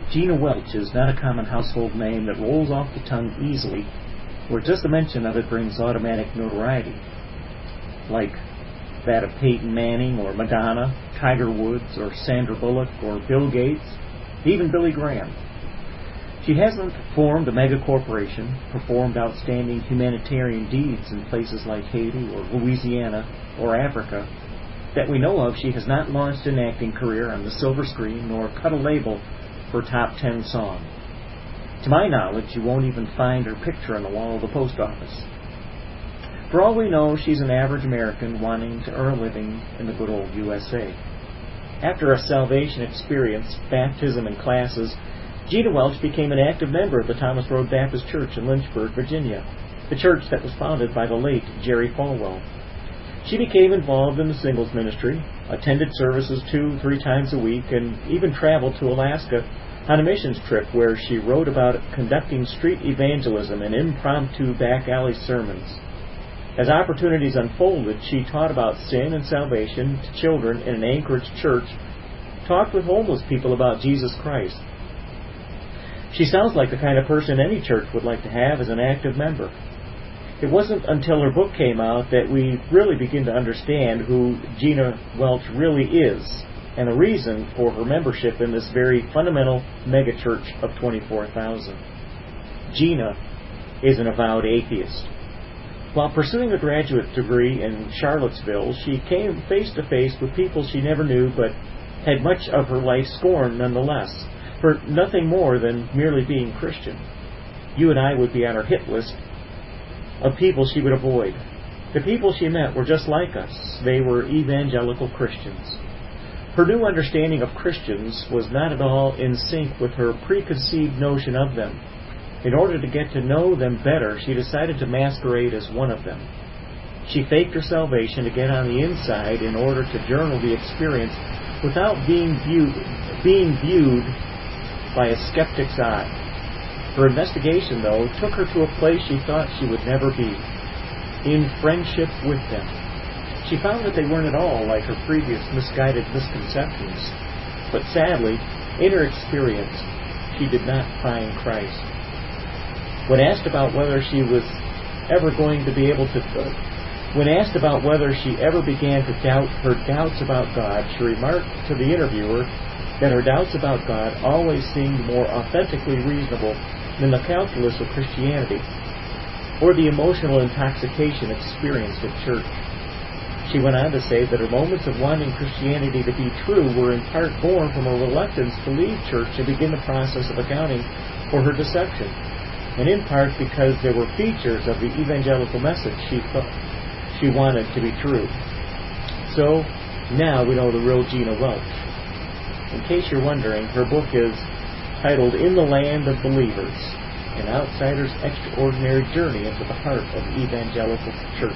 Gina Welch is not a common household name that rolls off the tongue easily, where just the mention of it brings automatic notoriety, like that of Peyton Manning or Madonna, Tiger Woods or Sandra Bullock or Bill Gates, even Billy Graham. She hasn't formed a mega corporation, performed outstanding humanitarian deeds in places like Haiti or Louisiana or Africa. That we know of, she has not launched an acting career on the silver screen nor cut a label for top 10 song. To my knowledge, you won't even find her picture on the wall of the post office. For all we know, she's an average American wanting to earn a living in the good old USA. After a salvation experience, baptism, and classes, Gina Welch became an active member of the Thomas Road Baptist Church in Lynchburg, Virginia, the church that was founded by the late Jerry Falwell. She became involved in the singles ministry, attended services 2-3 times a week, and even traveled to Alaska on a missions trip where she wrote about conducting street evangelism and impromptu back alley sermons. As opportunities unfolded, she taught about sin and salvation to children in an Anchorage church, talked with homeless people about Jesus Christ. She sounds like the kind of person any church would like to have as an active member. It wasn't until her book came out that we really begin to understand who Gina Welch really is and the reason for her membership in this very fundamental megachurch of 24,000. Gina is an avowed atheist. While pursuing a graduate degree in Charlottesville, she came face to face with people she never knew but had much of her life scorned nonetheless, for nothing more than merely being Christian. You and I would be on her hit list of people she would avoid. The people she met were just like us. They were evangelical Christians. Her new understanding of Christians was not at all in sync with her preconceived notion of them. In order to get to know them better, she decided to masquerade as one of them. She faked her salvation to get on the inside in order to journal the experience without being viewed by a skeptic's eye. Her investigation, though, took her to a place she thought she would never be, in friendship with them. She found that they weren't at all like her previous misguided misconceptions, but sadly, in her experience, she did not find Christ. When asked about whether she ever began to doubt her doubts about God, she remarked to the interviewer that her doubts about God always seemed more authentically reasonable than the calculus of Christianity or the emotional intoxication experienced at church. She went on to say that her moments of wanting Christianity to be true were in part born from a reluctance to leave church and begin the process of accounting for her deception, and in part because there were features of the evangelical message she thought she wanted to be true. So, now we know the real Gina Welch. In case you're wondering, her book is titled In the Land of Believers, An Outsider's Extraordinary Journey into the Heart of Evangelical Church.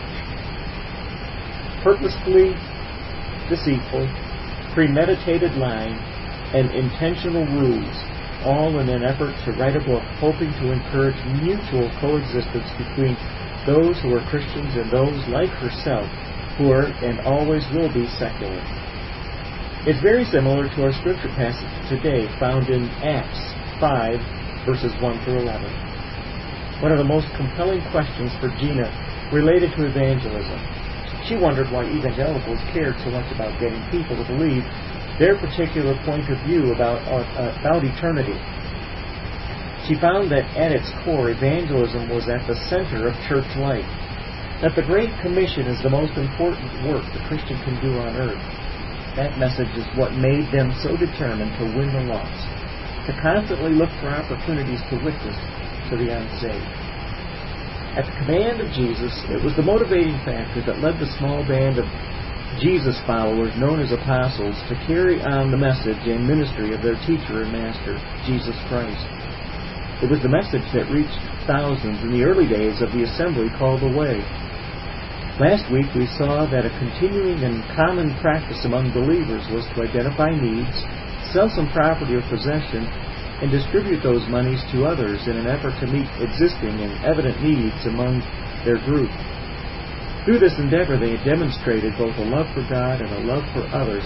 Purposefully deceitful, premeditated lying, and intentional ruse, all in an effort to write a book hoping to encourage mutual coexistence between those who are Christians and those like herself who are and always will be secular. It's very similar to our scripture passage today found in Acts 5, verses 1 through 11. One of the most compelling questions for Gina related to evangelism. She wondered why evangelicals cared so much about getting people to believe their particular point of view about eternity. She found that at its core, evangelism was at the center of church life, that the Great Commission is the most important work the Christian can do on earth. That message is what made them so determined to win the lost, to constantly look for opportunities to witness to the unsaved. At the command of Jesus, it was the motivating factor that led the small band of Jesus followers known as apostles to carry on the message and ministry of their teacher and master, Jesus Christ. It was the message that reached thousands in the early days of the assembly called the Way. Last week we saw that a continuing and common practice among believers was to identify needs, sell some property or possession, and distribute those monies to others in an effort to meet existing and evident needs among their group. Through this endeavor they demonstrated both a love for God and a love for others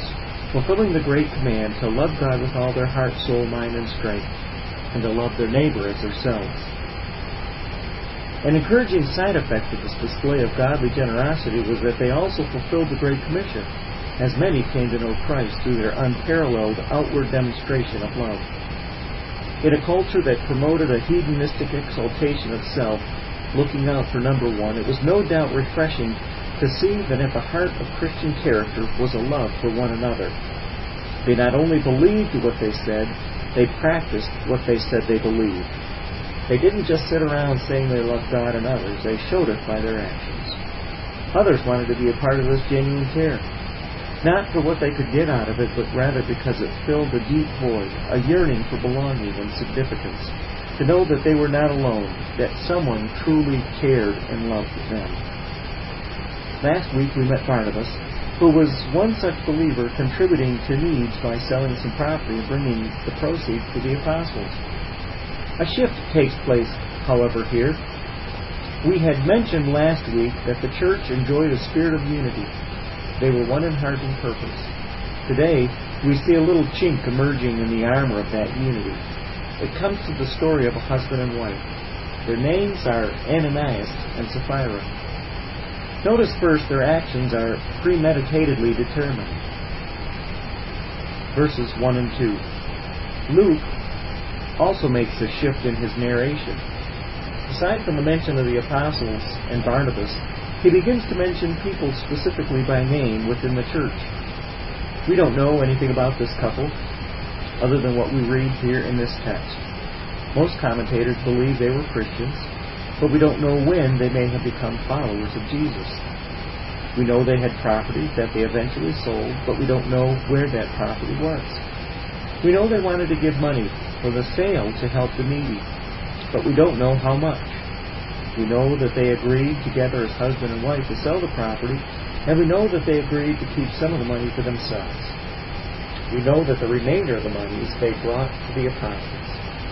fulfilling the great command to love God with all their heart, soul, mind, and strength, and to love their neighbor as themselves. An encouraging side effect of this display of godly generosity was that they also fulfilled the Great Commission, as many came to know Christ through their unparalleled outward demonstration of love. In a culture that promoted a hedonistic exaltation of self, looking out for number one, it was no doubt refreshing to see that at the heart of Christian character was a love for one another. They not only believed what they said, they practiced what they said they believed. They didn't just sit around saying they loved God and others, they showed it by their actions. Others wanted to be a part of this genuine care, not for what they could get out of it, but rather because it filled a deep void, a yearning for belonging and significance, to know that they were not alone, that someone truly cared and loved them. Last week we met Barnabas, who was one such believer, contributing to needs by selling some property and bringing the proceeds to the apostles. A shift takes place, however, here. We had mentioned last week that the church enjoyed a spirit of unity. They were one in heart and purpose. Today, we see a little chink emerging in the armor of that unity. It comes to the story of a husband and wife. Their names are Ananias and Sapphira. Notice first their actions are premeditatedly determined. Verses 1 and 2. Luke also makes a shift in his narration. Aside from the mention of the apostles and Barnabas, he begins to mention people specifically by name within the church. We don't know anything about this couple other than what we read here in this text. Most commentators believe they were Christians, but we don't know when they may have become followers of Jesus. We know they had property that they eventually sold, but we don't know where that property was. We know they wanted to give money for the sale to help the needy, but we don't know how much. We know that they agreed together as husband and wife to sell the property, and we know that they agreed to keep some of the money for themselves. We know that the remainder of the monies they brought to the apostles.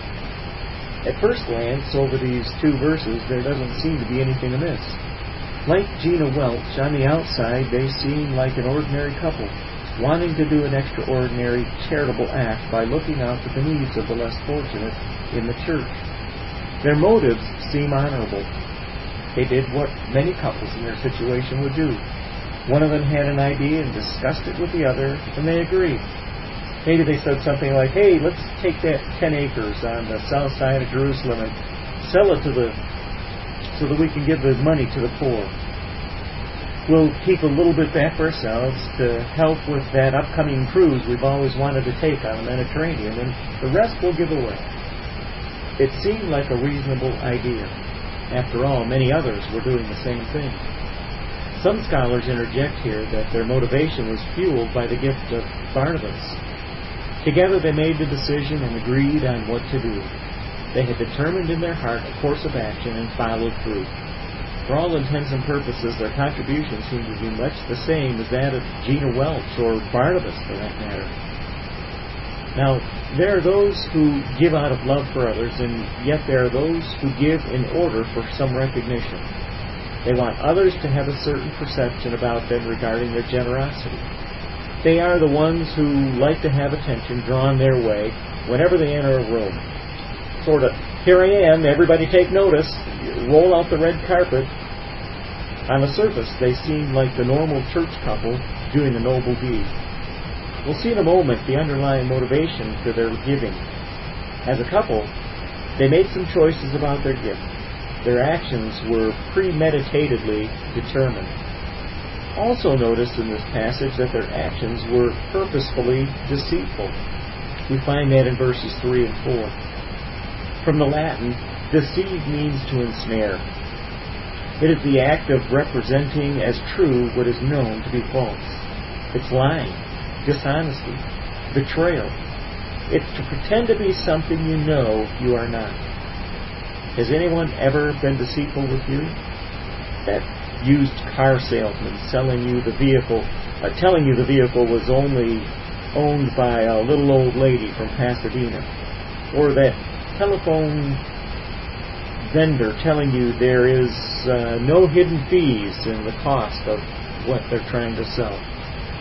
At first glance over these two verses, there doesn't seem to be anything amiss. Like Gina Welch, on the outside they seem like an ordinary couple, wanting to do an extraordinary charitable act by looking out for the needs of the less fortunate in the church. Their motives seem honorable. They did what many couples in their situation would do. One of them had an idea and discussed it with the other, and they agreed. Maybe they said something like, hey, let's take that 10 acres on the south side of Jerusalem and sell it so that we can give the money to the poor. We'll keep a little bit back for ourselves to help with that upcoming cruise we've always wanted to take on the Mediterranean, and the rest we'll give away. It seemed like a reasonable idea. After all, many others were doing the same thing. Some scholars interject here that their motivation was fueled by the gift of Barnabas. Together they made the decision and agreed on what to do. They had determined in their heart a course of action and followed through. For all intents and purposes, their contribution seemed to be much the same as that of Gina Welch or Barnabas, for that matter. Now, there are those who give out of love for others, and yet there are those who give in order for some recognition. They want others to have a certain perception about them regarding their generosity. They are the ones who like to have attention drawn their way whenever they enter a room. Sort of, here I am, everybody take notice, roll out the red carpet. On the surface, they seem like the normal church couple doing a noble deed. We'll see in a moment the underlying motivation for their giving. As a couple, they made some choices about their gift. Their actions were premeditatedly determined. Also notice in this passage that their actions were purposefully deceitful. We find that in verses 3 and 4. From the Latin, deceive means to ensnare. It is the act of representing as true what is known to be false. It's lying, dishonesty, betrayal. It's to pretend to be something you know you are not. Has anyone ever been deceitful with you? That used car salesman selling you the vehicle, telling you the vehicle was only owned by a little old lady from Pasadena, or that telephone vendor telling you there is no hidden fees in the cost of what they're trying to sell.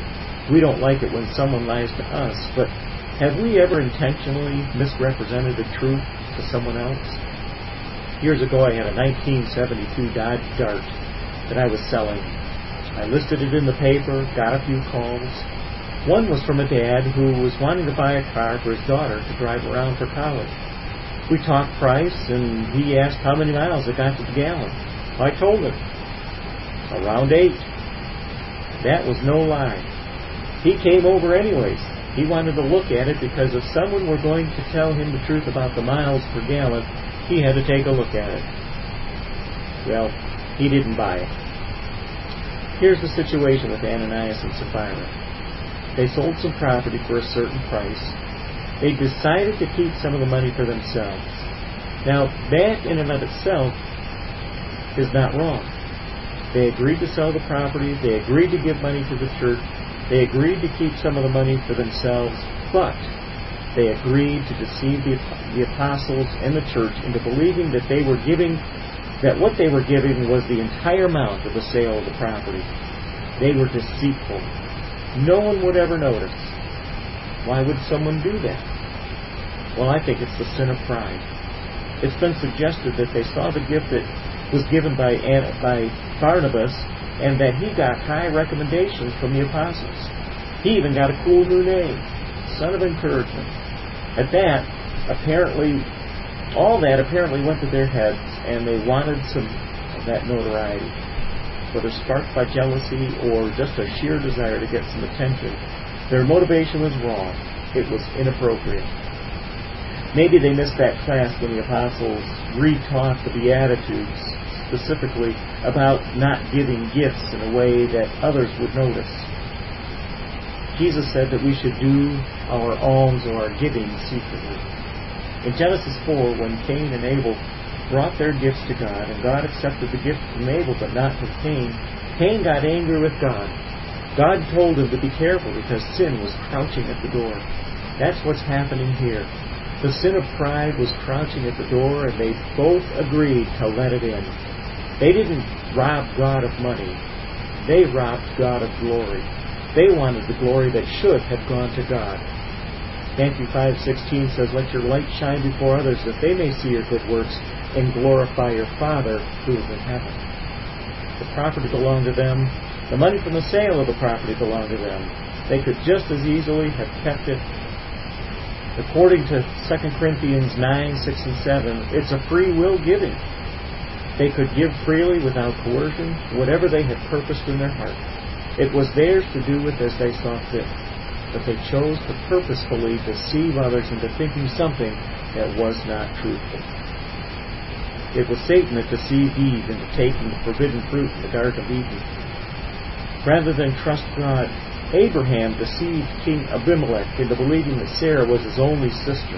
We don't like it when someone lies to us, but have we ever intentionally misrepresented the truth to someone else? Years ago, I had a 1972 Dodge Dart that I was selling. I listed it in the paper, got a few calls. One was from a dad who was wanting to buy a car for his daughter to drive around for college. We talked price, and he asked how many miles it got to the gallon. I told him, around 8. That was no lie. He came over anyways. He wanted to look at it because if someone were going to tell him the truth about the miles per gallon, he had to take a look at it. Well, he didn't buy it. Here's the situation with Ananias and Sapphira. They sold some property for a certain price. They decided to keep some of the money for themselves. Now, that in and of itself is not wrong. They agreed to sell the property. They agreed to give money to the church. They agreed to keep some of the money for themselves, but they agreed to deceive the apostles and the church into believing that what they were giving was the entire amount of the sale of the property. They were deceitful. No one would ever notice. Why would someone do that? Well, I think it's the sin of pride. It's been suggested that they saw the gift that was given by Barnabas and that he got high recommendations from the apostles. He even got a cool new name, Son of Encouragement. At that, all that apparently went to their heads, and they wanted some of that notoriety. Whether sparked by jealousy or just a sheer desire to get some attention, their motivation was wrong. It was inappropriate. Maybe they missed that class when the apostles retaught the Beatitudes, specifically about not giving gifts in a way that others would notice. Jesus said that we should do our alms or our giving secretly. In Genesis 4, when Cain and Abel brought their gifts to God, and God accepted the gift from Abel but not from Cain, Cain got angry with God. God told him to be careful because sin was crouching at the door. That's what's happening here. The sin of pride was crouching at the door, and they both agreed to let it in. They didn't rob God of money. They robbed God of glory. They wanted the glory that should have gone to God. Matthew 5:16 says, "Let your light shine before others, that they may see your good works and glorify your Father who is in heaven." The property belonged to them. The money from the sale of the property belonged to them. They could just as easily have kept it. According to 2 Corinthians 9:6 and 7, it's a free will giving. They could give freely without coercion, whatever they had purposed in their heart. It was theirs to do with as they saw fit. But they chose to purposefully deceive others into thinking something that was not truthful. It was Satan that deceived Eve into taking the forbidden fruit in the Garden of Eden. Rather than trust God, Abraham deceived King Abimelech into believing that Sarah was his only sister.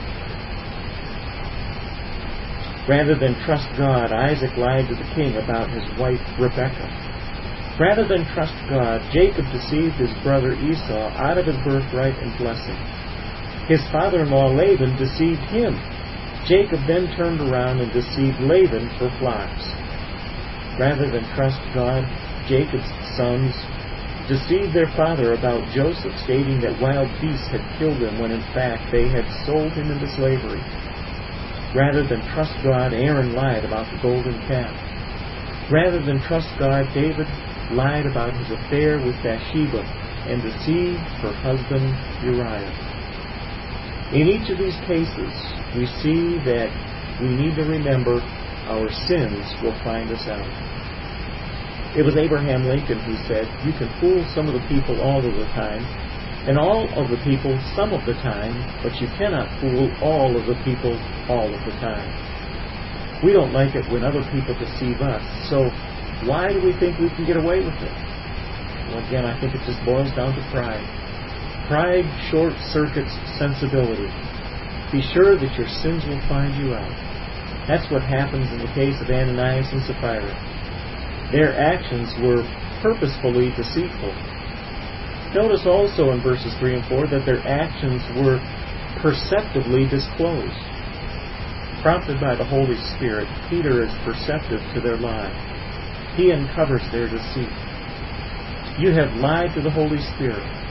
Rather than trust God, Isaac lied to the king about his wife Rebekah. Rather than trust God, Jacob deceived his brother Esau out of his birthright and blessing. His father-in-law Laban deceived him. Jacob then turned around and deceived Laban for flocks. Rather than trust God, Jacob's sons deceived their father about Joseph, stating that wild beasts had killed him when in fact they had sold him into slavery. Rather than trust God, Aaron lied about the golden calf. Rather than trust God, David lied about his affair with Bathsheba and deceived her husband Uriah. In each of these cases, we see that we need to remember our sins will find us out. It was Abraham Lincoln who said, "You can fool some of the people all of the time, and all of the people some of the time, but you cannot fool all of the people all of the time." We don't like it when other people deceive us, so why do we think we can get away with it? Well, again, I think it just boils down to pride. Pride short-circuits sensibility. Be sure that your sins will find you out. That's what happens in the case of Ananias and Sapphira. Their actions were purposefully deceitful. Notice also in verses 3 and 4 that their actions were perceptibly disclosed. Prompted by the Holy Spirit, Peter is perceptive to their lie. He uncovers their deceit. You have lied to the Holy Spirit.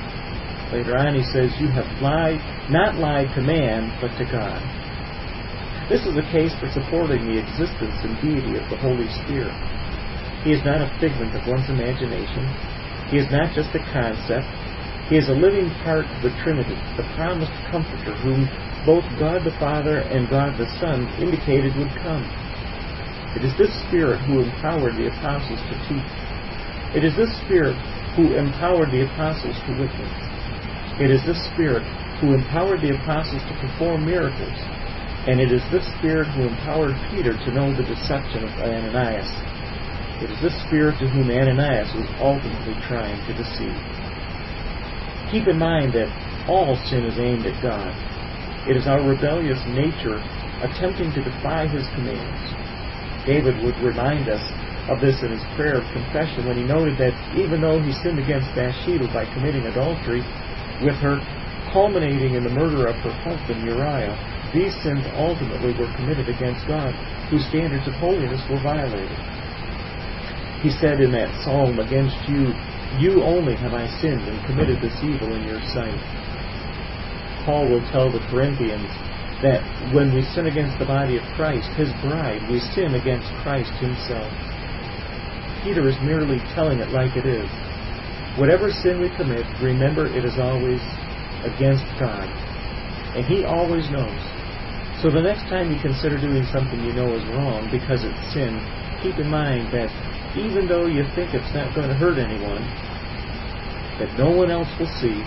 Later on he says, you have not lied to man, but to God. This is a case for supporting the existence and deity of the Holy Spirit. He is not a figment of one's imagination. He is not just a concept. He is a living part of the Trinity, the promised Comforter, whom both God the Father and God the Son indicated would come. It is this Spirit who empowered the apostles to teach. It is this Spirit who empowered the apostles to witness. It is this Spirit who empowered the apostles to perform miracles. And it is this Spirit who empowered Peter to know the deception of Ananias. It is this Spirit to whom Ananias was ultimately trying to deceive. Keep in mind that all sin is aimed at God. It is our rebellious nature attempting to defy His commands. David would remind us of this in his prayer of confession when he noted that even though he sinned against Bathsheba by committing adultery with her, culminating in the murder of her husband Uriah, these sins ultimately were committed against God, whose standards of holiness were violated. He said in that psalm, against you only have I sinned and committed this evil in your sight. Paul will tell the Corinthians that when we sin against the body of Christ, His bride, we sin against Christ Himself. Peter is merely telling it like it is. Whatever sin we commit, remember it is always against God. And He always knows. So the next time you consider doing something you know is wrong because it's sin, keep in mind that even though you think it's not going to hurt anyone, that no one else will see,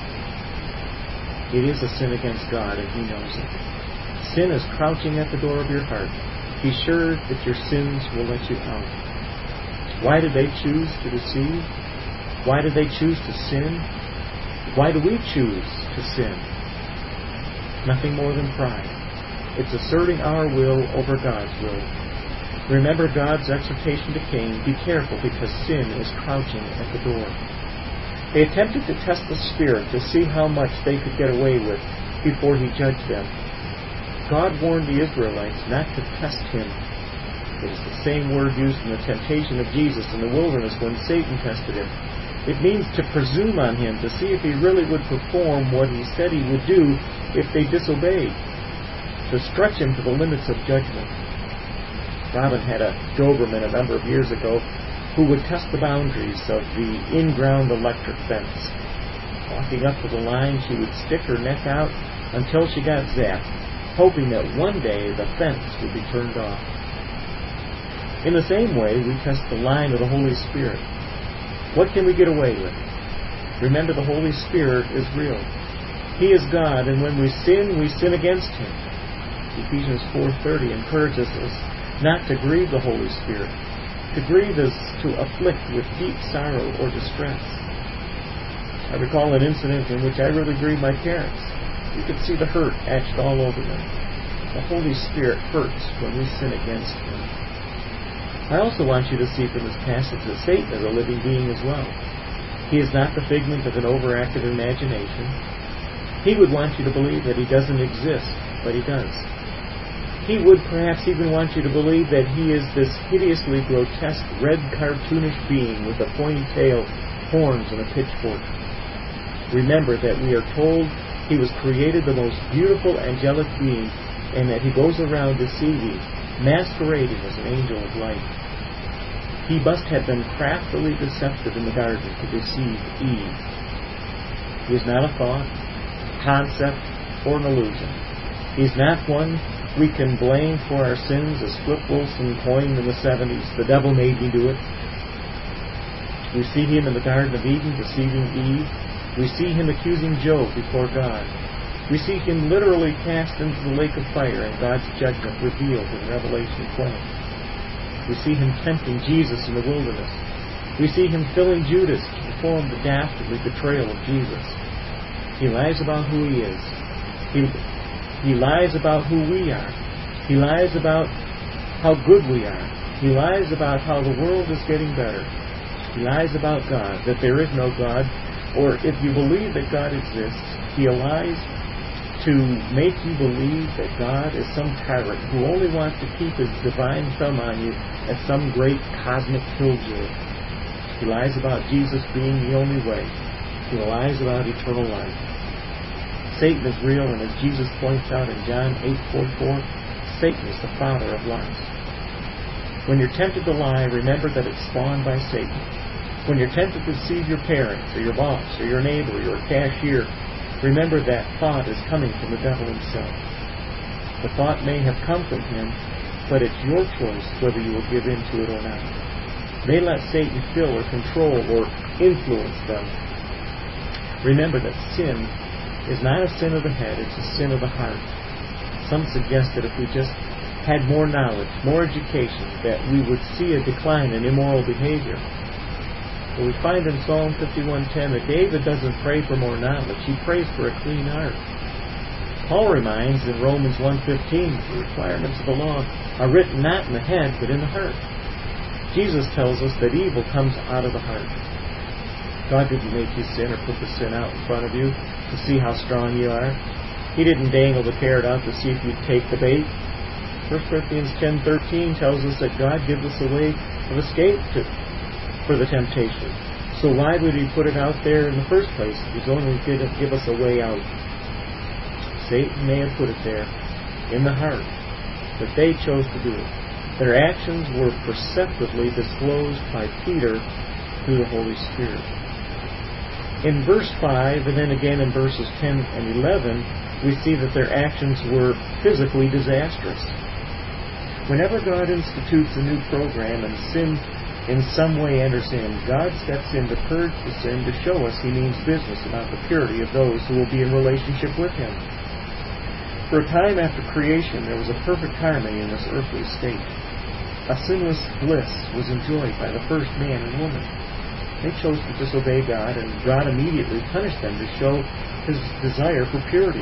it is a sin against God, and He knows it. Sin is crouching at the door of your heart. Be sure that your sins will let you out. Why did they choose to deceive? Why did they choose to sin? Why do we choose to sin? Nothing more than pride. It's asserting our will over God's will. Remember God's exhortation to Cain, be careful because sin is crouching at the door. They attempted to test the Spirit to see how much they could get away with before He judged them. God warned the Israelites not to test Him. It is the same word used in the temptation of Jesus in the wilderness when Satan tested Him. It means to presume on Him to see if He really would perform what He said He would do if they disobeyed, to stretch Him to the limits of judgment. Robin had a Doberman a number of years ago who would test the boundaries of the in-ground electric fence. Walking up to the line, she would stick her neck out until she got zapped, hoping that one day the fence would be turned off. In the same way, we test the line of the Holy Spirit. What can we get away with? Remember, the Holy Spirit is real. He is God, and when we sin against Him. Ephesians 4:30 encourages us not to grieve the Holy Spirit. To grieve is to afflict with deep sorrow or distress. I recall an incident in which I really grieved my parents. You could see the hurt etched all over them. The Holy Spirit hurts when we sin against Him. I also want you to see from this passage that Satan is a living being as well. He is not the figment of an overactive imagination. He would want you to believe that He doesn't exist, but He does. He would perhaps even want you to believe that He is this hideously grotesque, red, cartoonish being with a pointy tail, horns, and a pitchfork. Remember that we are told He was created the most beautiful angelic being, and that He goes around deceiving, masquerading as an angel of light. He must have been craftily deceptive in the garden to deceive Eve. He is not a thought, concept, or an illusion. He's not one we can blame for our sins, as Flip Wilson coined in the 70s, the devil made me do it. We see Him in the Garden of Eden deceiving Eve. We see Him accusing Job before God. We see Him literally cast into the lake of fire and God's judgment revealed in Revelation 20. We see Him tempting Jesus in the wilderness. We see Him filling Judas to perform the dastardly betrayal of Jesus. He lies about who He is. He lies about who we are. He lies about how good we are. He lies about how the world is getting better. He lies about God, that there is no God, or if you believe that God exists, He lies to make you believe that God is some tyrant who only wants to keep His divine thumb on you as some great cosmic killjoy. He lies about Jesus being the only way. He lies about eternal life. Satan is real, and as Jesus points out in John 8:44, Satan is the father of lies. When you're tempted to lie, remember that it's spawned by Satan. When you're tempted to deceive your parents, or your boss, or your neighbor, or your cashier, remember that thought is coming from the devil himself. The thought may have come from him, but it's your choice whether you will give in to it or not. They let Satan fill or control or influence them. Remember that sin is not a sin of the head, it's a sin of the heart. Some suggest that if we just had more knowledge, more education, that we would see a decline in immoral behavior. But we find in Psalm 51:10 that David doesn't pray for more knowledge, he prays for a clean heart. Paul reminds in Romans 1:15 that the requirements of the law are written not in the head, but in the heart. Jesus tells us that evil comes out of the heart. God didn't make you sin or put the sin out in front of you to see how strong you are. He didn't dangle the carrot out to see if you'd take the bait. 1 Corinthians 10:13 tells us that God gives us a way of escape for the temptation. So why would He put it out there in the first place? He's only going to give us a way out. Satan may have put it there in the heart, but they chose to do it. Their actions were perceptibly disclosed by Peter through the Holy Spirit. In verse 5, and then again in verses 10 and 11, we see that their actions were physically disastrous. Whenever God institutes a new program and sin in some way enters in, God steps in to purge the sin to show us He means business about the purity of those who will be in relationship with Him. For a time after creation, there was a perfect harmony in this earthly state. A sinless bliss was enjoyed by the first man and woman. They chose to disobey God, and God immediately punished them to show His desire for purity.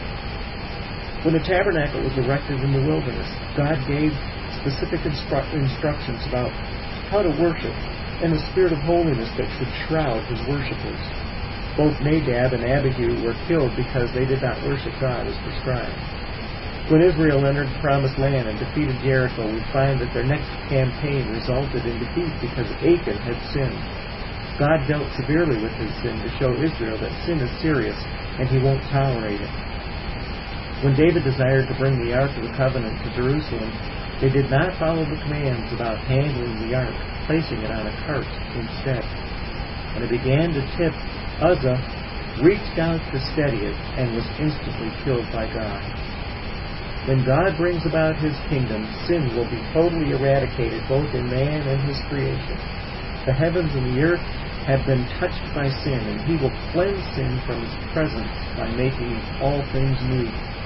When the tabernacle was erected in the wilderness, God gave specific instructions about how to worship and the spirit of holiness that should shroud His worshipers. Both Nadab and Abihu were killed because they did not worship God as prescribed. When Israel entered the Promised Land and defeated Jericho, we find that their next campaign resulted in defeat because Achan had sinned. God dealt severely with his sin to show Israel that sin is serious and He won't tolerate it. When David desired to bring the Ark of the Covenant to Jerusalem, they did not follow the commands about handling the Ark, placing it on a cart instead. When it began to tip, Uzzah reached out to steady it and was instantly killed by God. When God brings about His kingdom, sin will be totally eradicated both in man and His creation. The heavens and the earth have been touched by sin, and He will cleanse sin from His presence by making all things new.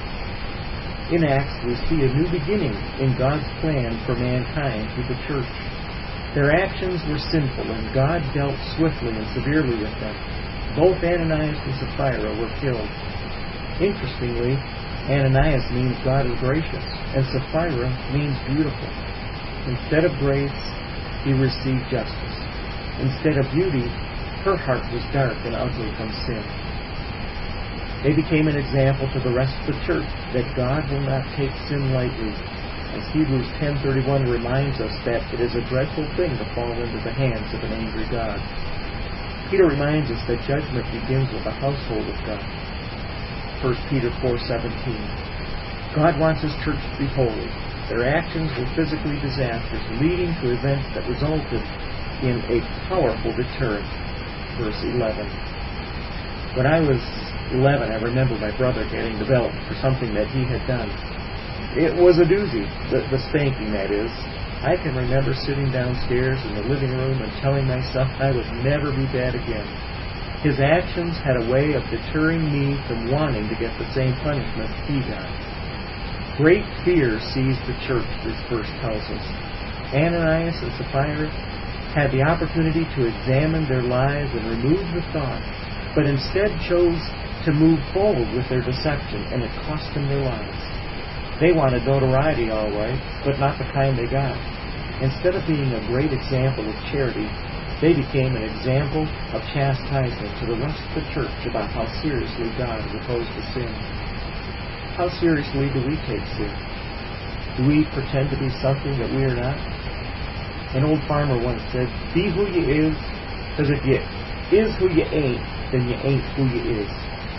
In Acts, we see a new beginning in God's plan for mankind through the church. Their actions were sinful, and God dealt swiftly and severely with them. Both Ananias and Sapphira were killed. Interestingly, Ananias means God is gracious, and Sapphira means beautiful. Instead of grace, he received justice. Instead of beauty, her heart was dark and ugly from sin. They became an example to the rest of the church that God will not take sin lightly, as Hebrews 10:31 reminds us that it is a dreadful thing to fall into the hands of an angry God. Peter reminds us that judgment begins with the household of God. 1 Peter 4:17. God wants His church to be holy. Their actions were physically disastrous, leading to events that resulted in a powerful deterrent. Verse 11. When I was 11, I remember my brother getting developed for something that he had done. It was a doozy, the spanking, that is. I can remember sitting downstairs in the living room and telling myself I would never be bad again. His actions had a way of deterring me from wanting to get the same punishment he got. Great fear seized the church, this verse tells us. Ananias and Sapphira had the opportunity to examine their lives and remove the thought, but instead chose to move forward with their deception, and it cost them their lives. They wanted notoriety, all right, but not the kind they got. Instead of being a great example of charity, they became an example of chastisement to the rest of the church about how seriously God is opposed to sin. How seriously do we take sin? Do we pretend to be something that we are not? An old farmer once said, "Be who you is, because if you is who you ain't, then you ain't who you is."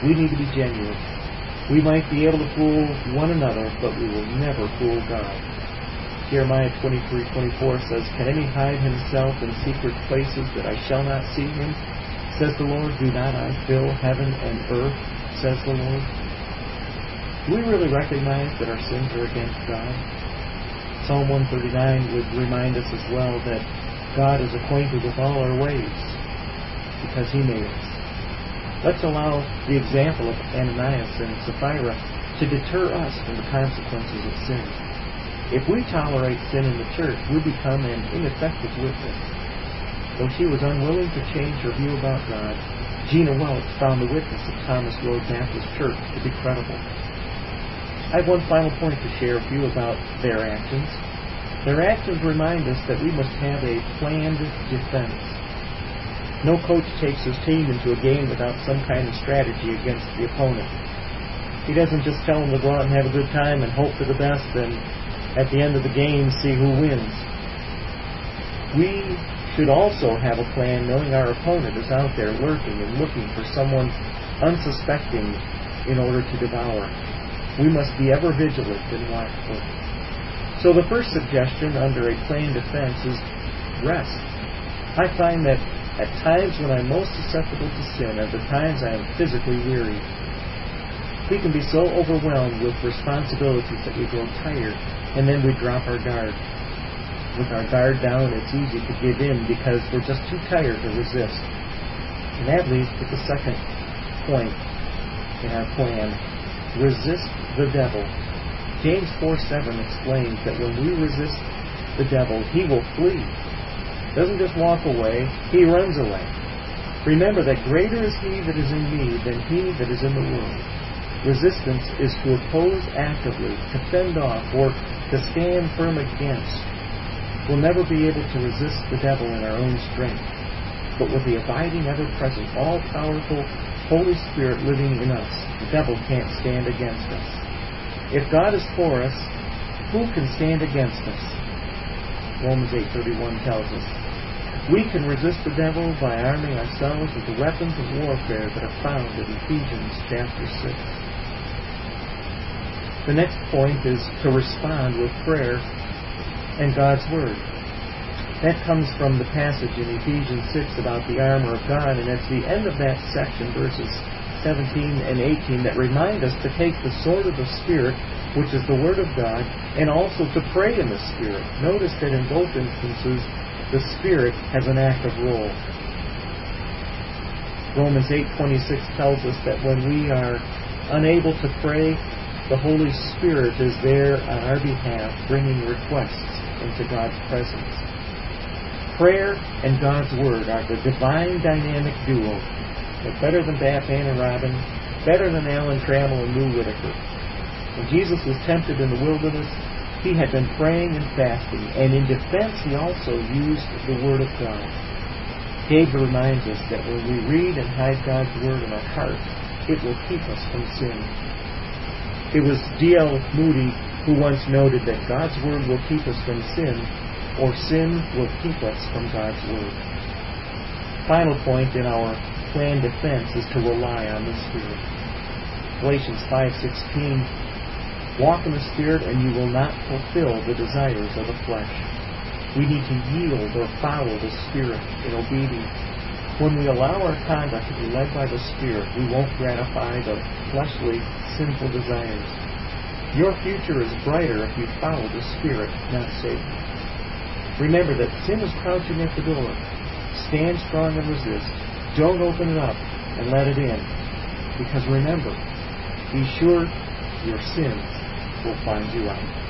We need to be genuine. We might be able to fool one another, but we will never fool God. Jeremiah 23:24 says, "Can any hide himself in secret places that I shall not see him? Says the Lord, do not I fill heaven and earth, says the Lord." Do we really recognize that our sins are against God? Psalm 139 would remind us as well that God is acquainted with all our ways because He made us. Let's allow the example of Ananias and Sapphira to deter us from the consequences of sin. If we tolerate sin in the church, we become an ineffective witness. Though she was unwilling to change her view about God, Gina Welch found the witness of Thomas Road Baptist Church to be credible. I have one final point to share with you about their actions. Their actions remind us that we must have a planned defense. No coach takes his team into a game without some kind of strategy against the opponent. He doesn't just tell them to go out and have a good time and hope for the best and at the end of the game see who wins. We should also have a plan knowing our opponent is out there lurking and looking for someone unsuspecting in order to devour. We must be ever vigilant and watchful. So the first suggestion under a planned defense is rest. I find that at times when I'm most susceptible to sin are the times I am physically weary. We can be so overwhelmed with responsibilities that we grow tired and then we drop our guard. With our guard down, it's easy to give in because we're just too tired to resist. And that leads to the second point in our plan. Resist the devil. James 4:7 explains that when we resist the devil, he will flee. Doesn't just walk away, he runs away. Remember that greater is he that is in me than he that is in the world. Resistance is to oppose actively, to fend off, or to stand firm against. We'll never be able to resist the devil in our own strength, but with the abiding, ever-present, all-powerful Holy Spirit living in us, the devil can't stand against us. If God is for us, who can stand against us? Romans 8:31 tells us, we can resist the devil by arming ourselves with the weapons of warfare that are found in Ephesians chapter 6. The next point is to respond with prayer and God's Word. That comes from the passage in Ephesians 6 about the armor of God, and it's the end of that section, verses 17 and 18, that remind us to take the sword of the Spirit, which is the Word of God, and also to pray in the Spirit. Notice that in both instances, the Spirit has an active role. Romans 8:26 tells us that when we are unable to pray, the Holy Spirit is there on our behalf, bringing requests into God's presence. Prayer and God's Word are the divine dynamic duo. They're better than Batman and Robin, better than Alan Trammell and Lou Whitaker. When Jesus was tempted in the wilderness, he had been praying and fasting, and in defense he also used the Word of God. Gabe reminds us that when we read and hide God's Word in our heart, it will keep us from sin. It was D.L. Moody who once noted that God's Word will keep us from sin, or sin will keep us from God's Word. Final point in our planned defense is to rely on the Spirit. Galatians 5:16, walk in the Spirit and you will not fulfill the desires of the flesh. We need to yield or follow the Spirit in obedience. When we allow our conduct to be led by the Spirit, we won't gratify the fleshly, sinful desires. Your future is brighter if you follow the Spirit, not Satan. Remember that sin is crouching at the door. Stand strong and resist. Don't open it up and let it in. Because remember, be sure your sins will find you out.